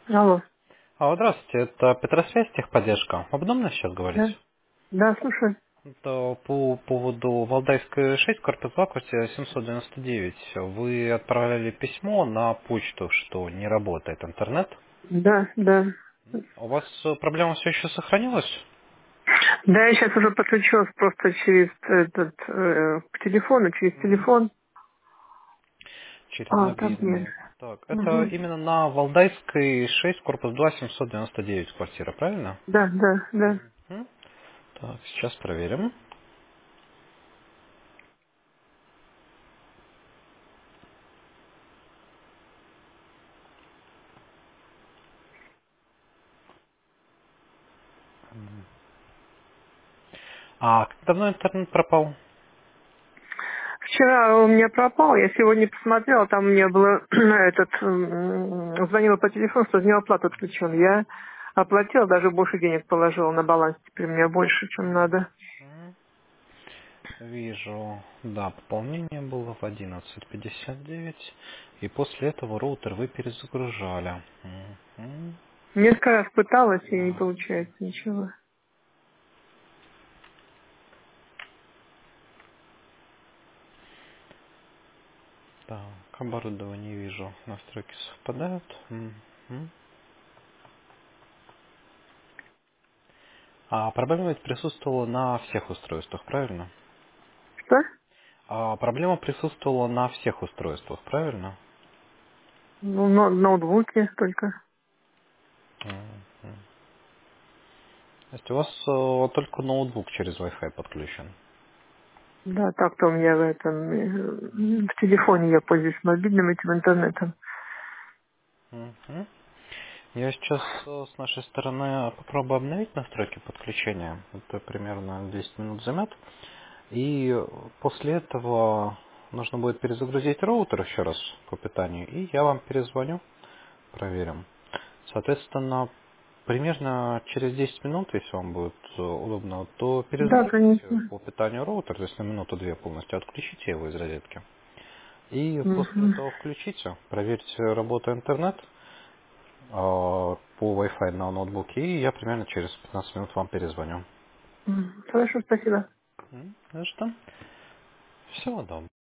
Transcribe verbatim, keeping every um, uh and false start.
Алло. А, здравствуйте, это Петросвязь, техподдержка. Удобно сейчас говорить? Да. Да, слушай. Это по поводу Валдайской шесть, корпус два, квартира семьсот девяносто девять. Вы отправляли письмо на почту, что не работает интернет. Да, да. У вас э, проблема все еще сохранилась? Да, я сейчас уже подключилась просто через этот, э, к телефону, через Мгм. телефон. Через А, так нет. мобильный. Так, это Угу. именно на Валдайской шесть, корпус два, семьсот девяносто девять квартира, правильно? Да, да, да. Мгм. Так, сейчас проверим. А как давно интернет пропал? Вчера у меня пропал, я сегодня посмотрела, там у меня было этот, м, звонила по телефону, что неоплата отключен. Я оплатила, даже больше денег положила на баланс, теперь у меня больше, чем надо. Мгм. Вижу, да, пополнение было в одиннадцать пятьдесят девять, и после этого роутер вы перезагружали. Мгм. Несколько раз пыталась, и не Да. получается ничего. Так, оборудование вижу, настройки совпадают. Мгм. А проблема ведь присутствовала на всех устройствах, правильно? Что? А проблема присутствовала на всех устройствах, правильно? Ну, но, ноутбуки только. Мгм. То есть у вас э, только ноутбук через Wi-Fi подключен? Да, так-то у меня в этом, э, в телефоне я пользуюсь мобильным этим интернетом. Мгм. Я сейчас э, с нашей стороны попробую обновить настройки подключения. Это примерно десять минут займет. И после этого нужно будет перезагрузить роутер еще раз по питанию. И я вам перезвоню, проверим. Соответственно, примерно через десять минут, если вам будет э, удобно, то Да, перезагрузите конечно. по питанию роутер, то есть на минуту-две полностью отключите его из розетки. И после Мгм. этого включите, проверьте работу интернет, а, по Wi-Fi на ноутбуке, и я примерно через пятнадцать минут вам перезвоню. М, Хорошо, спасибо. М, Ну что? Всего доброго.